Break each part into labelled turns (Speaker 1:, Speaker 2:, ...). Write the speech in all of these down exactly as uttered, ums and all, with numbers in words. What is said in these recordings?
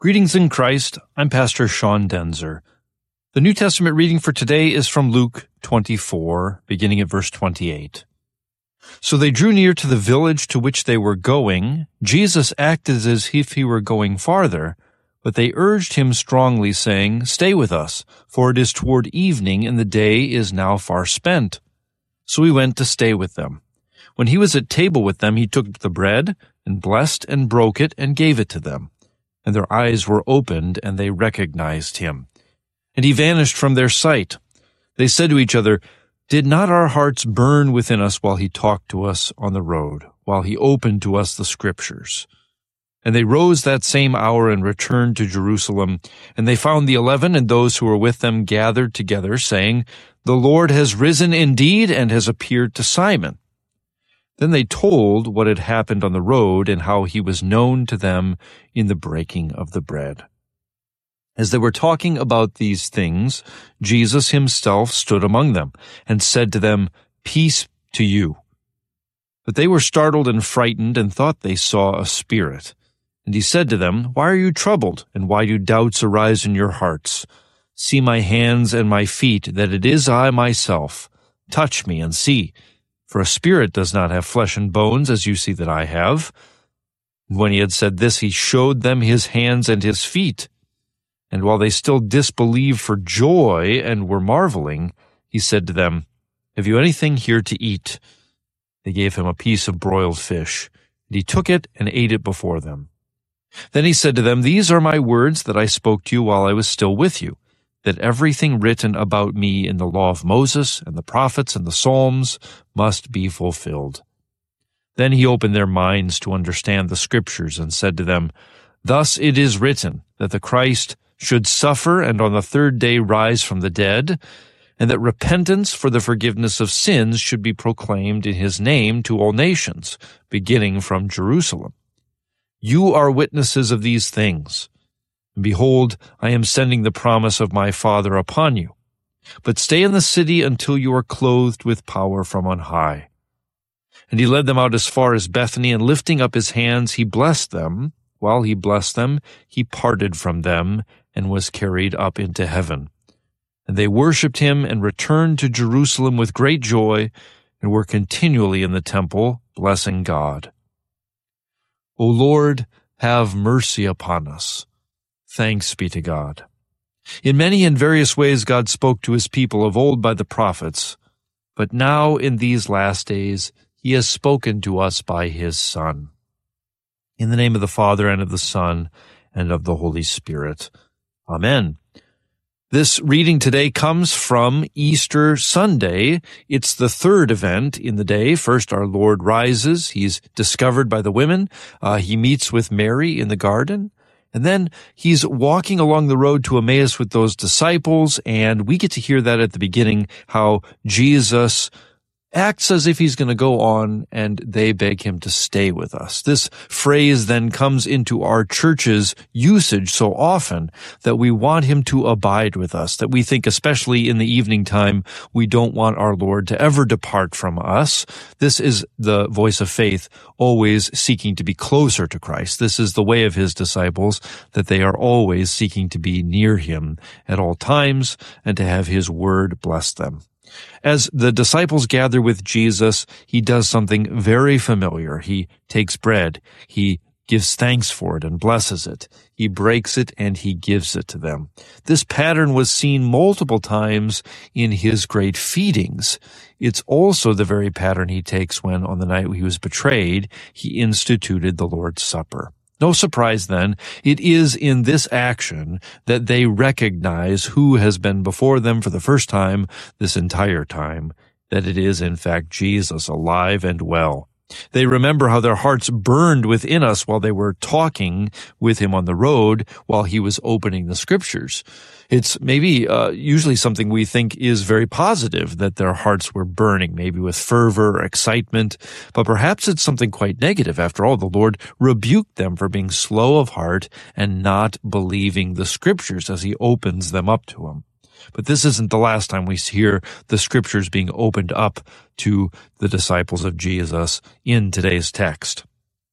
Speaker 1: Greetings in Christ. I'm Pastor Sean Denzer. The New Testament reading for today is from Luke twenty-four, beginning at verse twenty-eight. So they drew near to the village to which they were going. Jesus acted as if he were going farther, but they urged him strongly, saying, "Stay with us, for it is toward evening, and the day is now far spent." So he went to stay with them. When he was at table with them, he took the bread, and blessed and broke it, and gave it to them. And their eyes were opened, and they recognized him. And he vanished from their sight. They said to each other, "Did not our hearts burn within us while he talked to us on the road, while he opened to us the Scriptures?" And they rose that same hour and returned to Jerusalem. And they found the eleven and those who were with them gathered together, saying, "The Lord has risen indeed and has appeared to Simon." Then they told what had happened on the road and how he was known to them in the breaking of the bread. As they were talking about these things, Jesus himself stood among them and said to them, "Peace to you." But they were startled and frightened and thought they saw a spirit. And he said to them, "Why are you troubled, and why do doubts arise in your hearts? See my hands and my feet, that it is I myself. Touch me and see. For a spirit does not have flesh and bones, as you see that I have." And when he had said this, he showed them his hands and his feet. And while they still disbelieved for joy and were marveling, he said to them, "Have you anything here to eat?" They gave him a piece of broiled fish, and he took it and ate it before them. Then he said to them, "These are my words that I spoke to you while I was still with you, that everything written about me in the law of Moses and the prophets and the Psalms must be fulfilled." Then he opened their minds to understand the Scriptures and said to them, "Thus it is written that the Christ should suffer and on the third day rise from the dead, and that repentance for the forgiveness of sins should be proclaimed in his name to all nations, beginning from Jerusalem. You are witnesses of these things. And behold, I am sending the promise of my Father upon you. But stay in the city until you are clothed with power from on high." And he led them out as far as Bethany, and lifting up his hands, he blessed them. While he blessed them, he parted from them and was carried up into heaven. And they worshipped him and returned to Jerusalem with great joy, and were continually in the temple, blessing God. O Lord, have mercy upon us. Thanks be to God. In many and various ways God spoke to his people of old by the prophets, but now in these last days he has spoken to us by his Son. In the name of the Father, and of the Son, and of the Holy Spirit. Amen. This reading today comes from Easter Sunday. It's the third event in the day. First, our Lord rises. He's discovered by the women. Uh, he meets with Mary in the garden. And then he's walking along the road to Emmaus with those disciples, and we get to hear that at the beginning, how Jesus acts as if he's going to go on, and they beg him to stay with us. This phrase then comes into our church's usage so often that we want him to abide with us, that we think, especially in the evening time, we don't want our Lord to ever depart from us. This is the voice of faith, always seeking to be closer to Christ. This is the way of his disciples, that they are always seeking to be near him at all times and to have his word bless them. As the disciples gather with Jesus, he does something very familiar. He takes bread, he gives thanks for it and blesses it. He breaks it and he gives it to them. This pattern was seen multiple times in his great feedings. It's also the very pattern he takes when, on the night he was betrayed, he instituted the Lord's Supper. No surprise then, it is in this action that they recognize who has been before them for the first time this entire time, that it is in fact Jesus, alive and well. They remember how their hearts burned within us while they were talking with him on the road while he was opening the Scriptures. It's maybe uh, usually something we think is very positive, that their hearts were burning, maybe with fervor or excitement, but perhaps it's something quite negative. After all, the Lord rebuked them for being slow of heart and not believing the Scriptures as he opens them up to him. But this isn't the last time we hear the Scriptures being opened up to the disciples of Jesus in today's text.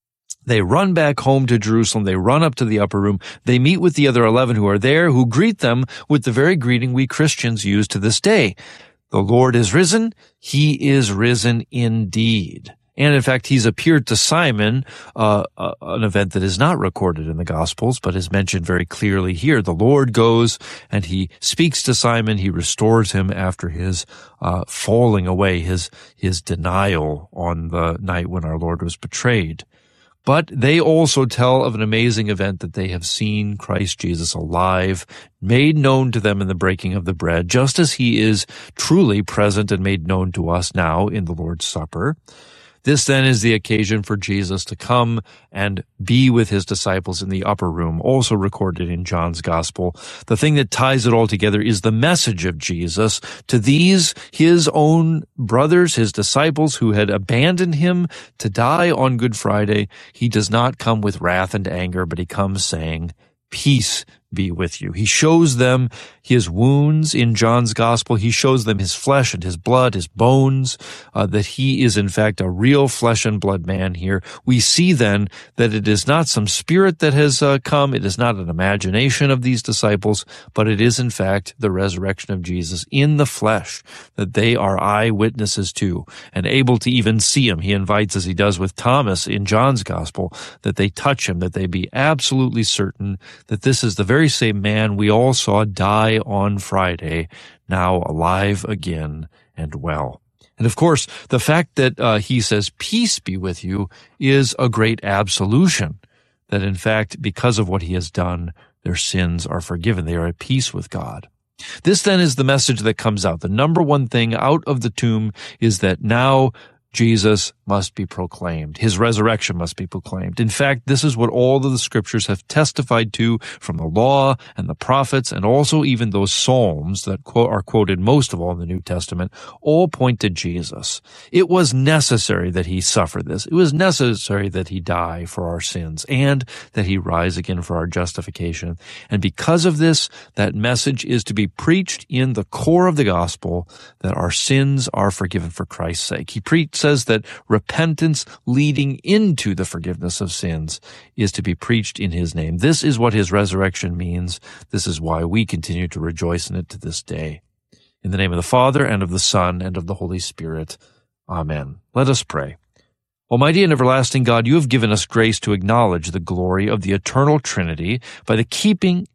Speaker 1: They run back home to Jerusalem. They run up to the upper room. They meet with the other eleven who are there, who greet them with the very greeting we Christians use to this day. The Lord is risen. He is risen indeed. And in fact, he's appeared to Simon, uh, uh, an event that is not recorded in the Gospels, but is mentioned very clearly here. The Lord goes and he speaks to Simon. He restores him after his uh, falling away, his his denial on the night when our Lord was betrayed. But they also tell of an amazing event that they have seen Christ Jesus alive, made known to them in the breaking of the bread, just as he is truly present and made known to us now in the Lord's Supper. This then is the occasion for Jesus to come and be with his disciples in the upper room, also recorded in John's Gospel. The thing that ties it all together is the message of Jesus to these, his own brothers, his disciples who had abandoned him to die on Good Friday. He does not come with wrath and anger, but he comes saying, "Peace be with you." He shows them his wounds in John's Gospel. He shows them his flesh and his blood, his bones, uh, that he is in fact a real flesh and blood man here. We see then that it is not some spirit that has uh, come. It is not an imagination of these disciples, but it is in fact the resurrection of Jesus in the flesh that they are eyewitnesses to and able to even see him. He invites, as he does with Thomas in John's Gospel, that they touch him, that they be absolutely certain that this is the very very same man we all saw die on Friday, now alive again and well. And of course, the fact that uh, he says, "Peace be with you," is a great absolution, that in fact, because of what he has done, their sins are forgiven. They are at peace with God. This then is the message that comes out. The number one thing out of the tomb is that now Jesus must be proclaimed. His resurrection must be proclaimed. In fact, this is what all of the scriptures have testified to from the law and the prophets, and also even those psalms that quote, are quoted most of all in the New Testament, all point to Jesus. It was necessary that he suffer this. It was necessary that he die for our sins and that he rise again for our justification. And because of this, that message is to be preached in the core of the gospel, that our sins are forgiven for Christ's sake. He preached says that repentance leading into the forgiveness of sins is to be preached in his name. This is what his resurrection means. This is why we continue to rejoice in it to this day. In the name of the Father, and of the Son, and of the Holy Spirit. Amen. Let us pray. Almighty and everlasting God, you have given us grace to acknowledge the glory of the eternal Trinity by the keeping,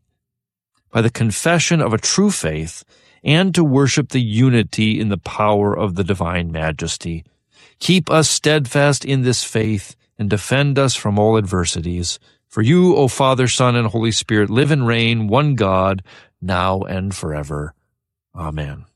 Speaker 1: by the confession of a true faith, and to worship the unity in the power of the divine majesty. Keep us steadfast in this faith and defend us from all adversities. For you, O Father, Son, and Holy Spirit, live and reign, one God, now and forever. Amen.